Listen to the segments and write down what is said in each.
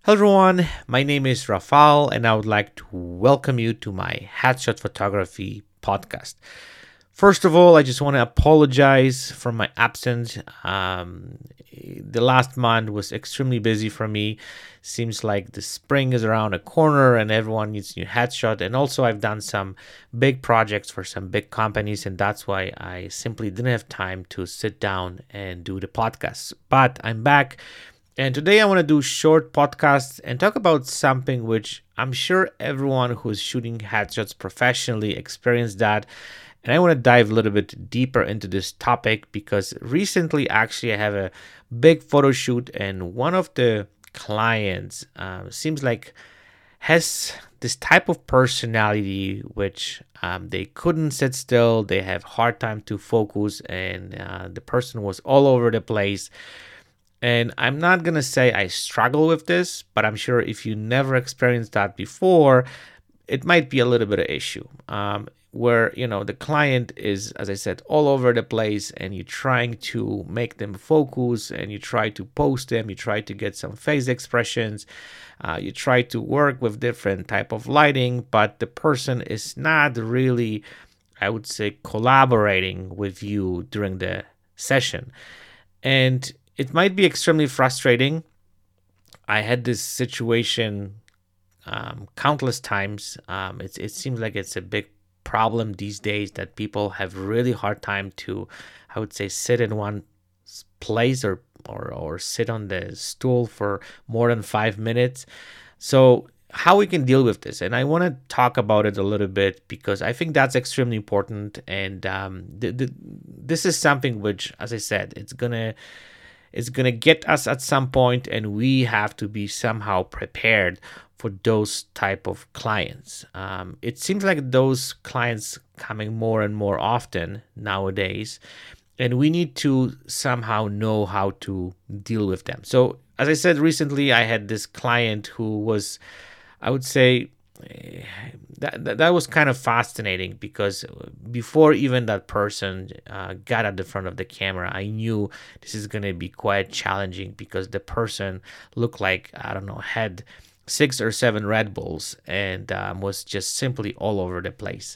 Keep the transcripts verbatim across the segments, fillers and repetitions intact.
Hello, everyone. My name is Rafal, and I would like to welcome you to my Headshot Photography podcast. First of all, I just want to apologize for my absence. Um, the last month was extremely busy for me. Seems like the spring is around the corner and everyone needs new headshot. And also, I've done some big projects for some big companies, and that's why I simply didn't have time to sit down and do the podcast. But I'm back. And today I want to do short podcasts and talk about something which I'm sure everyone who's shooting headshots professionally experienced that. And I want to dive a little bit deeper into this topic because recently actually I have a big photo shoot and one of the clients uh, seems like has this type of personality which um, they couldn't sit still. They have hard time to focus and uh, the person was all over the place. And I'm not going to say I struggle with this, but I'm sure if you never experienced that before, it might be a little bit of issue. Um, where, you know, the client is, as I said, all over the place and you're trying to make them focus and you try to post them, you try to get some face expressions, uh, you try to work with different type of lighting, but the person is not really, I would say, collaborating with you during the session. And it might be extremely frustrating. I had this situation um, countless times. Um, it, it seems like it's a big problem these days that people have really hard time to, I would say, sit in one place or, or, or sit on the stool for more than five minutes. So how we can deal with this. And I want to talk about it a little bit because I think that's extremely important. And um, th- th- this is something which, as I said, it's going to It's going to get us at some point, and we have to be somehow prepared for those type of clients. Um, it seems like those clients coming more and more often nowadays, and we need to somehow know how to deal with them. So, as I said recently, I had this client who was, I would say, that, that that was kind of fascinating because before even that person uh, got at the front of the camera, I knew this is going to be quite challenging because the person looked like, I don't know, had six or seven Red Bulls and um, was just simply all over the place.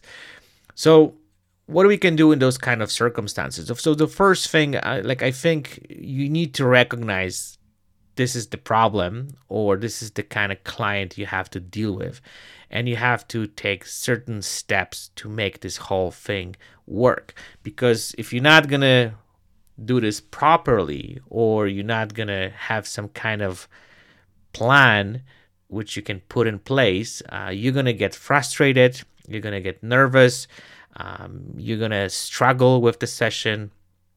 So what we can do in those kind of circumstances? So the first thing, uh, like I think you need to recognize this is the problem or this is the kind of client you have to deal with. And you have to take certain steps to make this whole thing work. Because if you're not going to do this properly or you're not going to have some kind of plan which you can put in place, uh, you're going to get frustrated, you're going to get nervous, um, you're going to struggle with the session.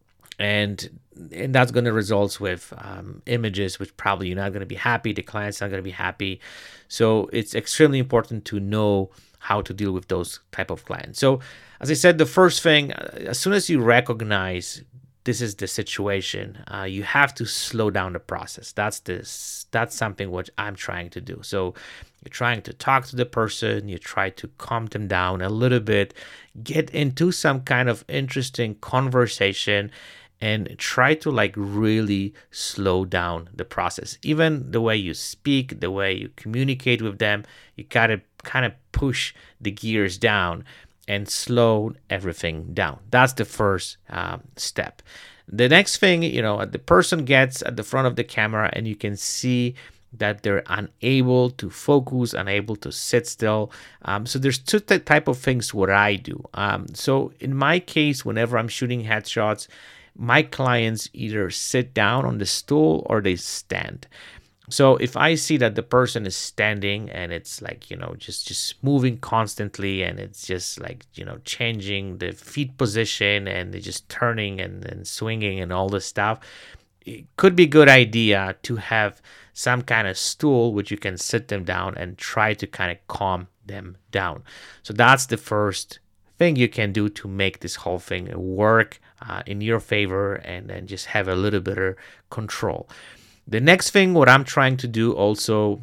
And and that's going to result with um, images which probably you're not going to be happy. The client's not going to be happy. So it's extremely important to know how to deal with those type of clients. So as I said, the first thing, as soon as you recognize this is the situation, uh, you have to slow down the process. That's this. That's something which I'm trying to do. So you're trying to talk to the person. You try to calm them down a little bit, get into some kind of interesting conversation, and try to like really slow down the process. Even the way you speak, the way you communicate with them, you gotta kind of push the gears down and slow everything down. That's the first um, step. The next thing, you know, the person gets at the front of the camera and you can see that they're unable to focus, unable to sit still. Um, so there's two t- type of things what I do. Um, so in my case, whenever I'm shooting headshots, my clients either sit down on the stool or they stand. So if I see that the person is standing and it's like, you know, just, just moving constantly and it's just like, you know, changing the feet position and they're just turning and, and swinging and all this stuff, it could be a good idea to have some kind of stool which you can sit them down and try to kind of calm them down. So that's the first thing you can do to make this whole thing work uh, in your favor and then just have a little bit of control. The next thing what I'm trying to do also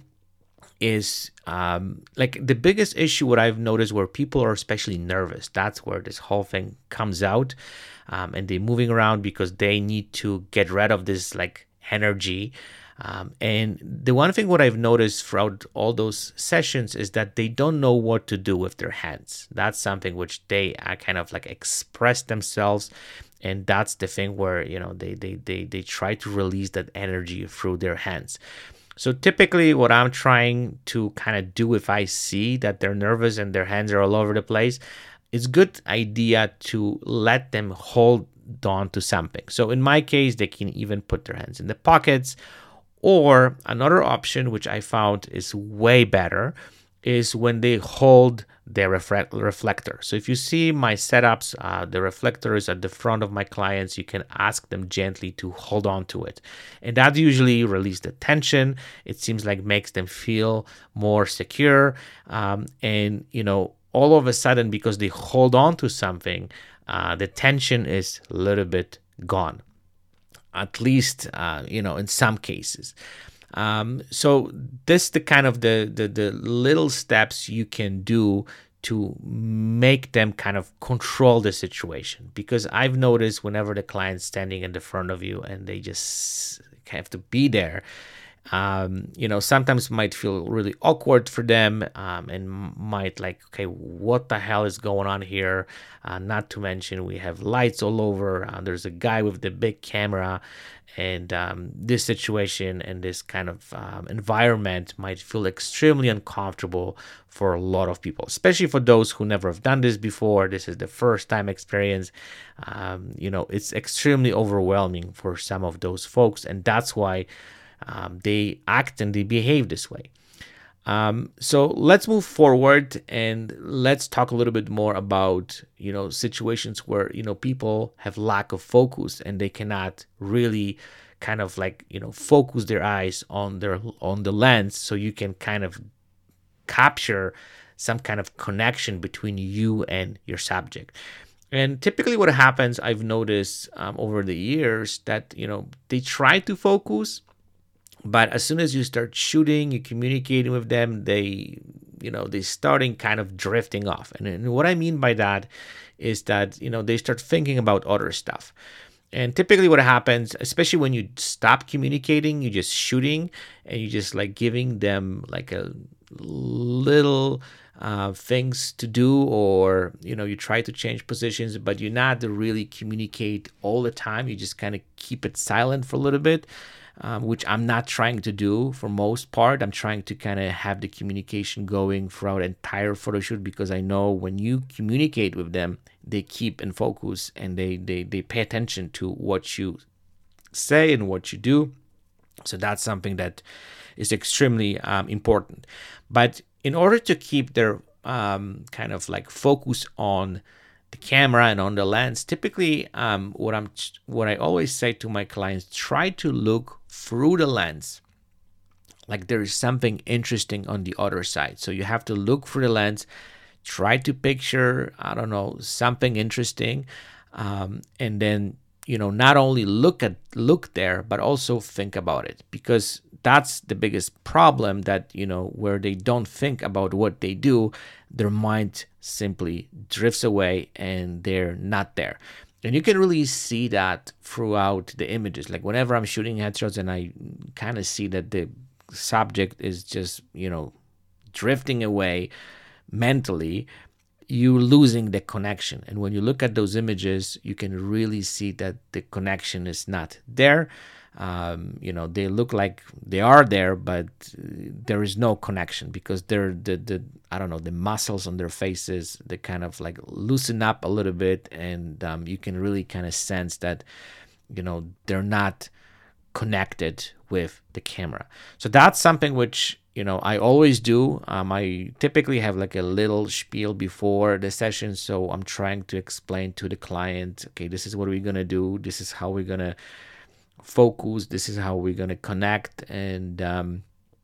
is um, like the biggest issue what I've noticed where people are especially nervous. That's where this whole thing comes out um, and they're moving around because they need to get rid of this like energy. Um, and the one thing what I've noticed throughout all those sessions is that they don't know what to do with their hands. That's something which they uh, kind of like express themselves, and that's the thing where you know they they they they try to release that energy through their hands. So typically what I'm trying to kind of do if I see that they're nervous and their hands are all over the place, it's good idea to let them hold on to something. So in my case, they can even put their hands in the pockets, or another option, which I found is way better, is when they hold their reflect- reflector. So if you see my setups, uh, the reflector is at the front of my clients. You can ask them gently to hold on to it. And that usually releases the tension. It seems like makes them feel more secure. Um, and, you know, all of a sudden, because they hold on to something, uh, the tension is a little bit gone, at least, uh, you know, in some cases. Um, so this the kind of the, the the little steps you can do to make them kind of control the situation. Because I've noticed whenever the client's standing in the front of you and they just have to be there, um, you know, sometimes might feel really awkward for them, um, and might like, okay, what the hell is going on here? Uh, not to mention we have lights all over. Uh, there's a guy with the big camera, and um, this situation and this kind of um, environment might feel extremely uncomfortable for a lot of people, especially for those who never have done this before. This is the first time experience. Um, you know, it's extremely overwhelming for some of those folks, and that's why Um, they act and they behave this way. Um, so let's move forward and let's talk a little bit more about, you know, situations where, you know, people have lack of focus and they cannot really kind of like, you know, focus their eyes on their on the lens, so you can kind of capture some kind of connection between you and your subject. And typically what happens, I've noticed um, over the years that, you know, they try to focus, but as soon as you start shooting, you communicating with them, they, you know, they starting kind of drifting off. And, and what I mean by that is that, you know, they start thinking about other stuff. And typically what happens, especially when you stop communicating, you're just shooting and you just like giving them like a little uh, things to do, or, you know, you try to change positions, but you're not to really communicate all the time. You just kind of keep it silent for a little bit. Um, which I'm not trying to do for most part. I'm trying to kind of have the communication going throughout the entire photo shoot, because I know when you communicate with them, they keep in focus and they, they, they pay attention to what you say and what you do. So that's something that is extremely um, important. But in order to keep their um, kind of like focus on the camera and on the lens, typically um, what I'm what I always say to my clients, try to look through the lens like there is something interesting on the other side. So you have to look through the lens, try to picture, I don't know, something interesting, um, and then, you know, not only look at look there, but also think about it, because that's the biggest problem, that, you know, where they don't think about what they do, their mind simply drifts away and they're not there. And you can really see that throughout the images. Like whenever I'm shooting headshots and I kind of see that the subject is just, you know, drifting away mentally, you're losing the connection. And when you look at those images, you can really see that the connection is not there. Um, you know, they look like they are there, but there is no connection, because they're the, the I don't know, the muscles on their faces, they kind of like loosen up a little bit, and um, you can really kind of sense that, you know, they're not connected with the camera. So that's something which, you know, I always do. Um, I typically have like a little spiel before the session. So I'm trying to explain to the client, okay, this is what we're going to do. This is how we're going to focus. This is how we're going to connect. And um,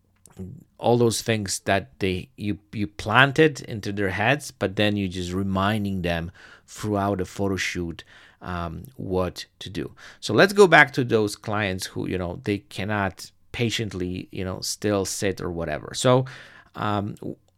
all those things that they you, you planted into their heads, but then you're just reminding them throughout the photo shoot um, what to do. So let's go back to those clients who, you know, they cannot patiently, you know, still sit or whatever. So, um,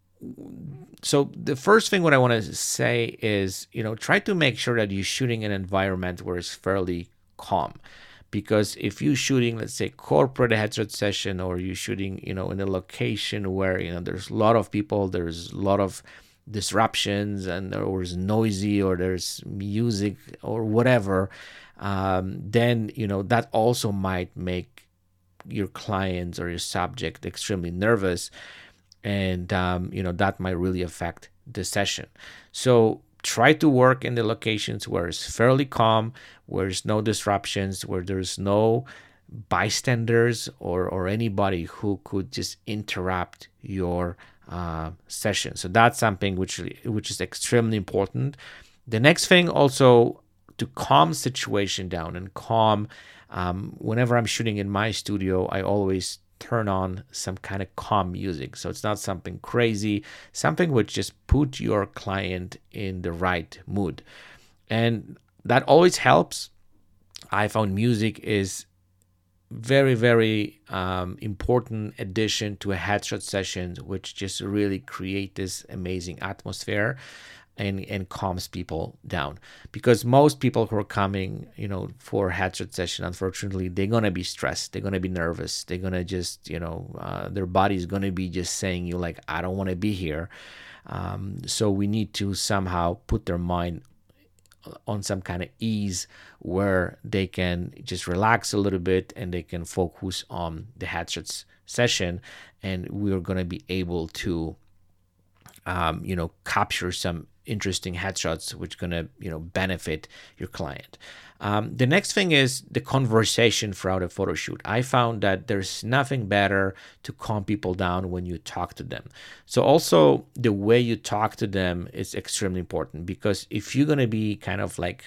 so the first thing what I want to say is, you know, try to make sure that you're shooting an environment where it's fairly calm, Because if you're shooting, let's say, corporate headshot session, or you're shooting, you know, in a location where, you know, there's a lot of people, there's a lot of disruptions, and or it's noisy, or there's music or whatever, um, then, you know, that also might make your clients or your subject extremely nervous. And, um, you know, that might really affect the session. So try to work in the locations where it's fairly calm, where there's no disruptions, where there's no bystanders or, or anybody who could just interrupt your uh, session. So that's something which which is extremely important. The next thing also, to calm situation down and calm. Um, whenever I'm shooting in my studio, I always turn on some kind of calm music. So it's not something crazy, something which just put your client in the right mood. And that always helps. I found music is very, very um, important addition to a headshot session, which just really create this amazing atmosphere and and calms people down. Because most people who are coming, you know, for headshot session, unfortunately, they're gonna be stressed, they're gonna be nervous, they're gonna just, you know, uh, their body's gonna be just saying you like, I don't want to be here. Um, so we need to somehow put their mind on some kind of ease where they can just relax a little bit and they can focus on the headshots session, and we're going to be able to um, you know capture some interesting headshots which going to you know benefit your client. Um, the next thing is the conversation throughout a photo shoot. I found that there's nothing better to calm people down when you talk to them. So also the way you talk to them is extremely important, because if you're going to be kind of like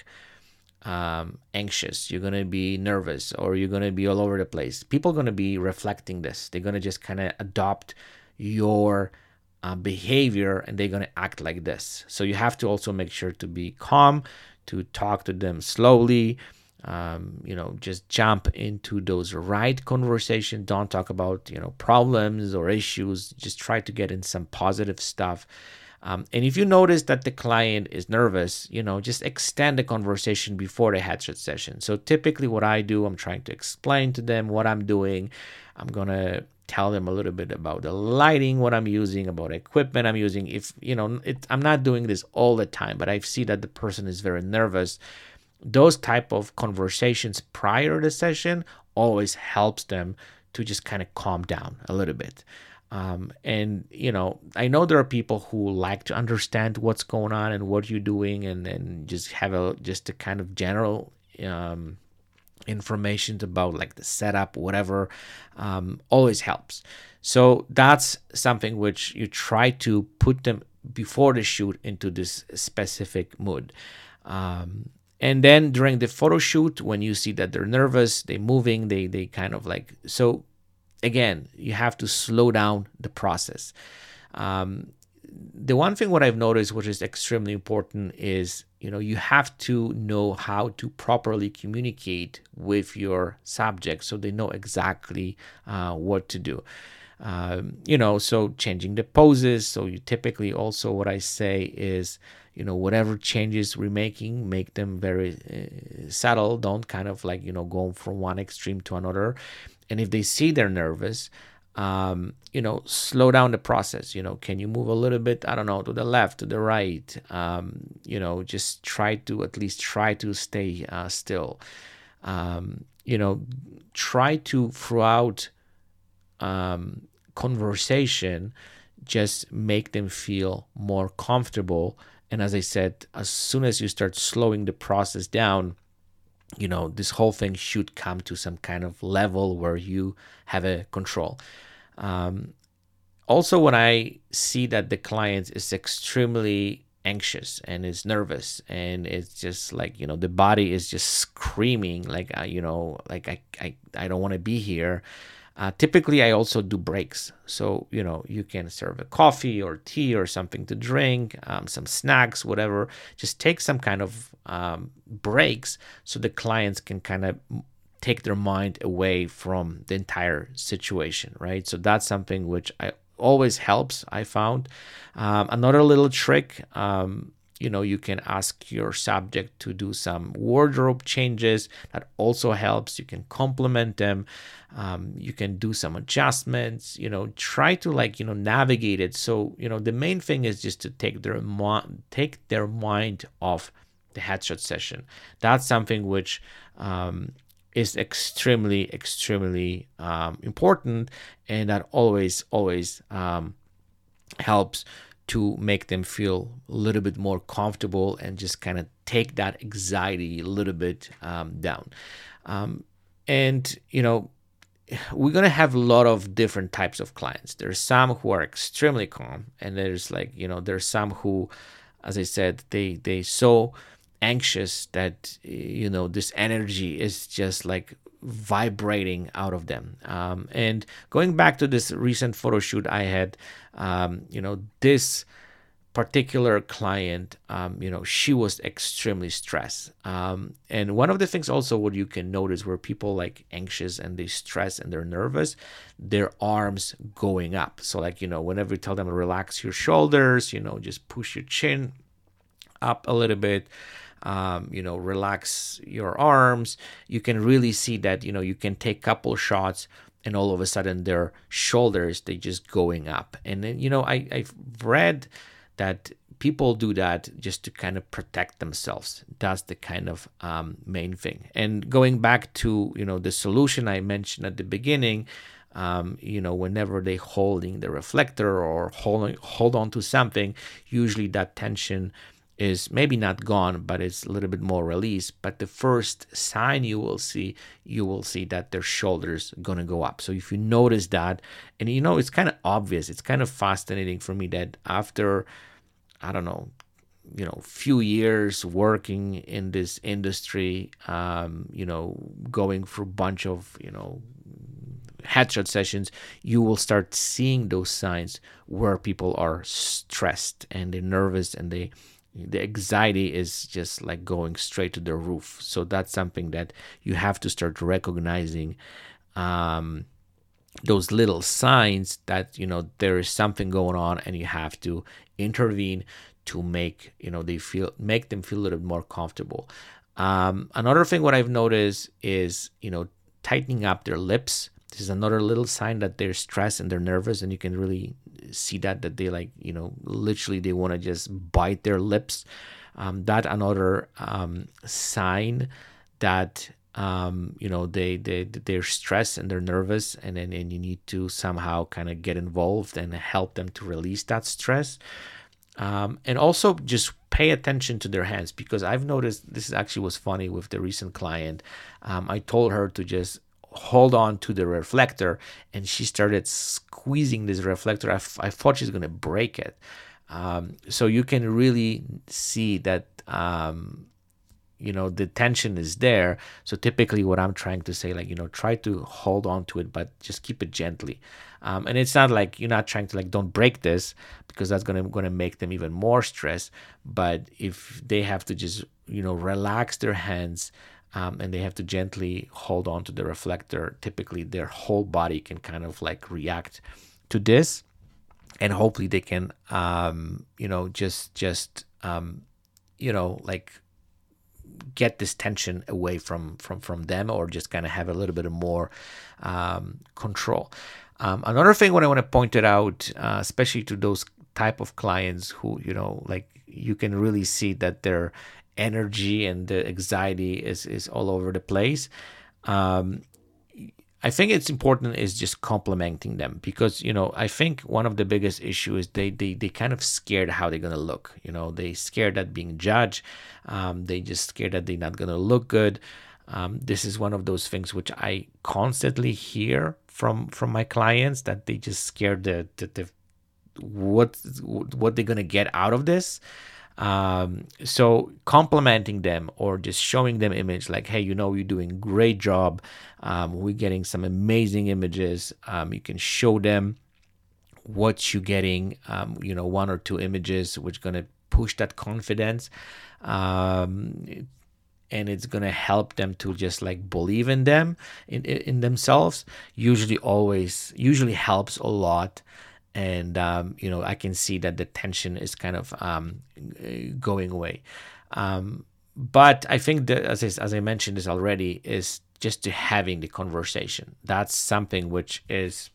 um, anxious, you're going to be nervous, or you're going to be all over the place, people are going to be reflecting this. They're going to just kind of adopt your uh, behavior, and they're going to act like this. So you have to also make sure to be calm, to talk to them slowly, um, you know, just jump into those right conversations. Don't talk about, you know, problems or issues. Just try to get in some positive stuff. Um, and if you notice that the client is nervous, you know, just extend the conversation before the headshot session. So typically what I do, I'm trying to explain to them what I'm doing. I'm going to tell them a little bit about the lighting, what I'm using, about equipment I'm using. If, you know, it, I'm not doing this all the time, but I see that the person is very nervous. Those type of conversations prior to the session always helps them to just kind of calm down a little bit. Um, and, you know, I know there are people who like to understand what's going on and what you're doing, and then just have a, just a kind of general, um, information about like the setup, whatever, um, always helps. So that's something which you try to put them before the shoot into this specific mood. Um, and then during the photo shoot, when you see that they're nervous, they're moving, they, they kind of like, so again, you have to slow down the process. Um, the one thing what I've noticed, which is extremely important, is, you know, you have to know how to properly communicate with your subject so they know exactly uh, what to do. Um, you know, so changing the poses. So you typically also, what I say is, you know, whatever changes we're making, make them very uh, subtle. Don't kind of like, you know, go from one extreme to another. And if they see they're nervous, um, you know, slow down the process. You know, can you move a little bit, I don't know, to the left, to the right? Um, you know, just try to at least try to stay uh, still. Um, you know, try to, throughout um, conversation, just make them feel more comfortable. And as I said, as soon as you start slowing the process down, you know, this whole thing should come to some kind of level where you have a control. Um, also, when I see that the client is extremely anxious and is nervous, and it's just like, you know, the body is just screaming like, uh, you know, like I, I, I don't want to be here. Uh, typically, I also do breaks. So, you know, you can serve a coffee or tea or something to drink, um, some snacks, whatever. Just take some kind of um, breaks so the clients can kind of take their mind away from the entire situation, right? So that's something which I always helps, I found. Um, another little trick, um, you know, you can ask your subject to do some wardrobe changes. That also helps. You can compliment them. Um, you can do some adjustments. You know, try to like you know navigate it. So you know, the main thing is just to take their mo- take their mind off the headshot session. That's something which um, is extremely, extremely um, important, and that always, always um, helps to make them feel a little bit more comfortable and just kind of take that anxiety a little bit um, down. Um, and, you know, we're going to have a lot of different types of clients. There's some who are extremely calm, and there's like, you know, there's some who, as I said, they, they so anxious that, you know, this energy is just like vibrating out of them. Um, and going back to this recent photo shoot I had, um, you know, this particular client, um, you know, she was extremely stressed. Um, and one of the things also what you can notice where people like anxious and they stress and they're nervous, their arms going up. So like, you know, whenever you tell them relax your shoulders, you know, just push your chin up a little bit, um, you know, relax your arms, you can really see that, you know, you can take a couple shots and all of a sudden their shoulders, they just going up. And then, you know, I, I've read that people do that just to kind of protect themselves. That's the kind of um, main thing. And going back to, you know, the solution I mentioned at the beginning, um, you know, whenever they holding the reflector or hold, hold on to something, usually that tension is maybe not gone, but it's a little bit more released. But the first sign you will see, you will see that their shoulders gonna go up. So if you notice that, and you know, it's kind of obvious, it's kind of fascinating for me that after, I don't know, you know, few years working in this industry, um, you know, going through a bunch of, you know, headshot sessions, you will start seeing those signs where people are stressed and they're nervous and they the anxiety is just like going straight to the roof. So that's something that you have to start recognizing, um, those little signs that, you know, there is something going on and you have to intervene to make, you know, they feel, make them feel a little bit more comfortable. Um, another thing what I've noticed is, you know, tightening up their lips. This is another little sign that they're stressed and they're nervous, and you can really see that that they like, you know, literally they want to just bite their lips. Um, that another um, sign that um, you know they they they're stressed and they're nervous, and then and you need to somehow kind of get involved and help them to release that stress. Um, and also just pay attention to their hands, because I've noticed this actually was funny with the recent client. Um, I told her to just hold on to the reflector, and she started squeezing this reflector. I, f- I thought she's going to break it. Um, so you can really see that, um, you know, the tension is there. So typically what I'm trying to say, like, you know, try to hold on to it, but just keep it gently. Um, and it's not like you're not trying to like, don't break this, because that's going to going to make them even more stressed. But if they have to just, you know, relax their hands, Um, and they have to gently hold on to the reflector, typically their whole body can kind of like react to this, and hopefully they can, um, you know, just, just, um, you know, like get this tension away from, from, from them, or just kind of have a little bit of more um, control. Um, another thing when I want to point it out, uh, especially to those type of clients who, you know, like you can really see that they're energy and the anxiety is is all over the place. um I think it's important is just complimenting them, because, you know, I think one of the biggest issue is they they they kind of scared how they're gonna look. You know, they scared at being judged. Um they just scared that they're not gonna look good. Um this is one of those things which I constantly hear from from my clients, that they just scared the the, the what what they're gonna get out of this. Um, so complimenting them or just showing them image like, hey, you know, you're doing great job. Um, we're getting some amazing images. Um, you can show them what you're getting, um, you know, one or two images, which going to push that confidence. Um, and it's going to help them to just like believe in them, in, in themselves. Usually always, usually helps a lot. and um, you know, I can see that the tension is kind of um, going away. Um, but I think that, as I, as I mentioned this already, is just to having the conversation. That's something which is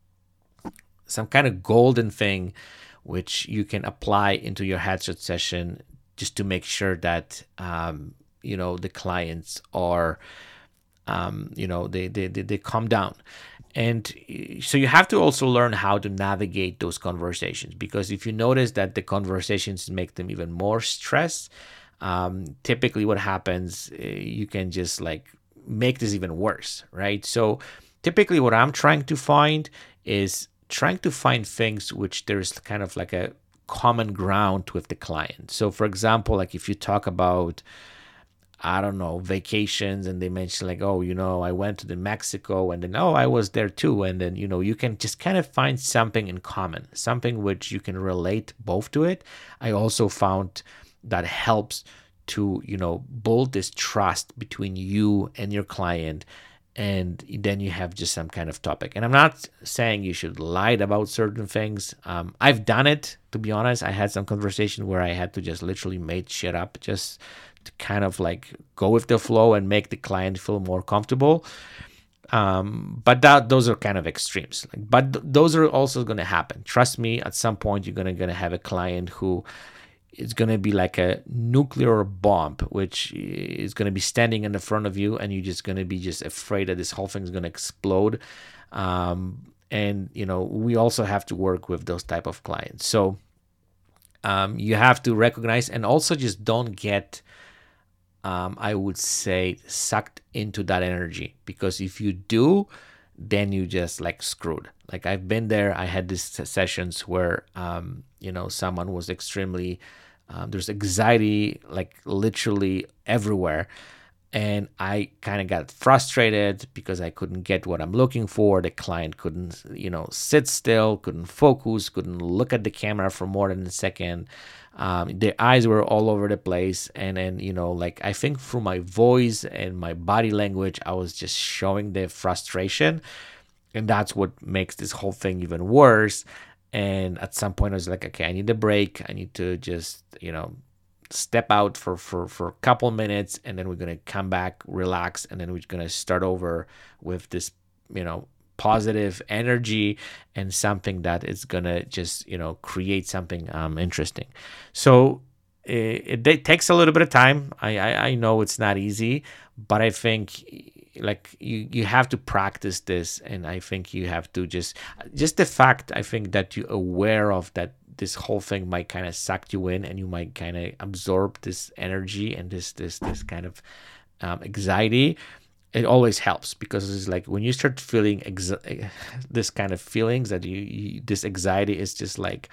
some kind of golden thing which you can apply into your headshot session, just to make sure that um, you know, the clients are um, you know, they, they they they calm down. And so you have to also learn how to navigate those conversations, because if you notice that the conversations make them even more stressed, um, typically what happens, uh, you can just like make this even worse, right? So typically what I'm trying to find is trying to find things which there's kind of like a common ground with the client. So for example, like if you talk about, I don't know, vacations, and they mention like, oh, you know, I went to the Mexico, and then, oh, I was there too. And then, you know, you can just kind of find something in common, something which you can relate both to it. I also found that helps to, you know, build this trust between you and your client. And then you have just some kind of topic. And I'm not saying you should lie about certain things. Um, I've done it, to be honest. I had some conversation where I had to just literally make shit up just to kind of like go with the flow and make the client feel more comfortable. Um, but that those are kind of extremes. Like, but th- those are also going to happen. Trust me, at some point you're gonna gonna have a client who is going to be like a nuclear bomb, which is going to be standing in the front of you, and you're just going to be just afraid that this whole thing is going to explode. Um, and you know, we also have to work with those type of clients. So um, you have to recognize, and also just don't get Um, I would say sucked into that energy, because if you do, then you just like screwed. Like I've been there. I had these sessions where um, you know, someone was extremely um, there's anxiety like literally everywhere, and I kind of got frustrated because I couldn't get what I'm looking for. The client couldn't, you know, sit still, couldn't focus, couldn't look at the camera for more than a second. Um, their eyes were all over the place, and then, you know, like I think through my voice and my body language, I was just showing the frustration, and that's what makes this whole thing even worse. And at some point, I was like, okay, I need a break. I need to just, you know, step out for for for a couple minutes, and then we're gonna come back, relax, and then we're gonna start over with this, you know, positive energy and something that is gonna just, you know, create something um interesting. So it, it takes a little bit of time. I, I I know it's not easy, but I think like you you have to practice this, and I think you have to just just the fact, I think, that you're aware of that this whole thing might kind of suck you in, and you might kind of absorb this energy and this this this kind of um, anxiety. It always helps, because it's like when you start feeling ex- this kind of feelings that you, you this anxiety is just like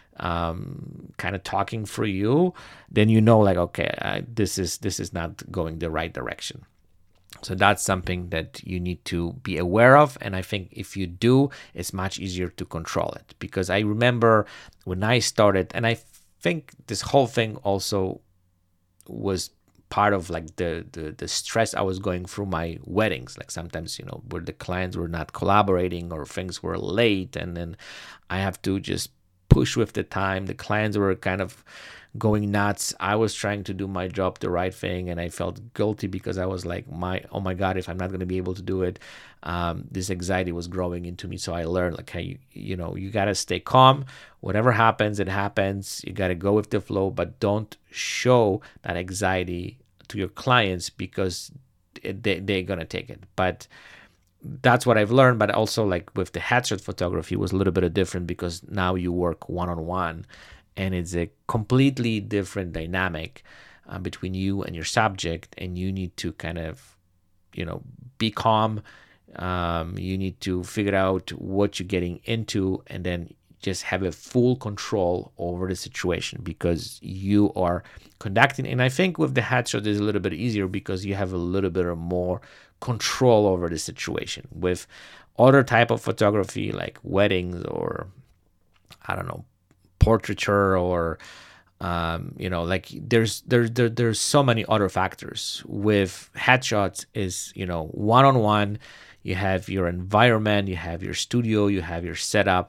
um, kind of talking for you, then you know like, okay, uh, this is this is not going the right direction. So that's something that you need to be aware of. And I think if you do, it's much easier to control it. Because I remember when I started, and I think this whole thing also was part of like the, the, the stress I was going through my weddings. Like sometimes, you know, where the clients were not collaborating or things were late, and then I have to just push with the time. The clients were kind of going nuts. I was trying to do my job the right thing, and I felt guilty because I was like, my oh my god, if I'm not going to be able to do it, um, this anxiety was growing into me. So I learned like, hey, you, you know, you got to stay calm. Whatever happens, it happens. You got to go with the flow, but don't show that anxiety to your clients, because it, they, they're going to take it. But that's what I've learned. But also like with the headshot photography was a little bit different, because now you work one-on-one, and it's a completely different dynamic uh, between you and your subject, and you need to kind of, you know, be calm. Um, you need to figure out what you're getting into, and then just have a full control over the situation, because you are conducting. And I think with the headshot is a little bit easier, because you have a little bit more control over the situation. With other type of photography like weddings, or I don't know, portraiture, or um, you know, like there's there, there there's so many other factors. With headshots is, you know, one-on-one. You have your environment, you have your studio, you have your setup.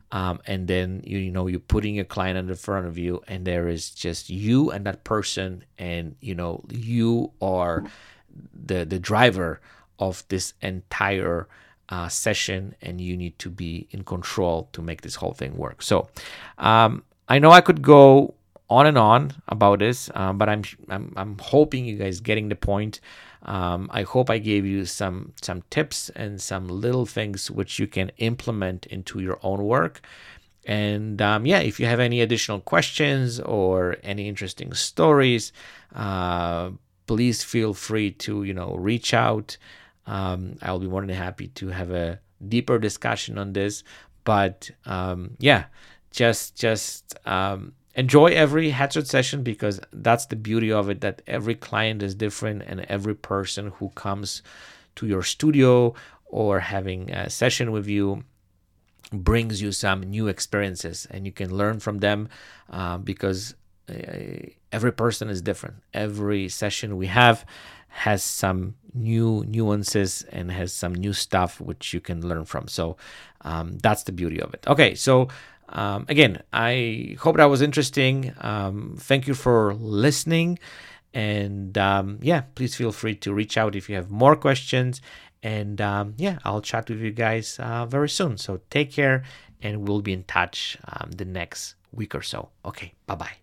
Um, and then you, you know you're putting a client in front of you, and there is just you and that person, and you know you are the the driver of this entire uh, session, and you need to be in control to make this whole thing work. So um, I know I could go on and on about this, um, but I'm, I'm I'm hoping you guys getting the point. Um, I hope I gave you some some tips and some little things which you can implement into your own work. And um, yeah, if you have any additional questions or any interesting stories, uh, please feel free to you know reach out. Um, I'll be more than happy to have a deeper discussion on this. But um, yeah, just just um, enjoy every headshot session, because that's the beauty of it, that every client is different, and every person who comes to your studio or having a session with you brings you some new experiences, and you can learn from them, uh, because uh, every person is different. Every session we have has some new nuances and has some new stuff which you can learn from. So um, that's the beauty of it. Okay, so um, again, I hope that was interesting. Um, thank you for listening. And um, yeah, please feel free to reach out if you have more questions. And um, yeah, I'll chat with you guys uh, very soon. So take care, and we'll be in touch um, the next week or so. Okay, bye-bye.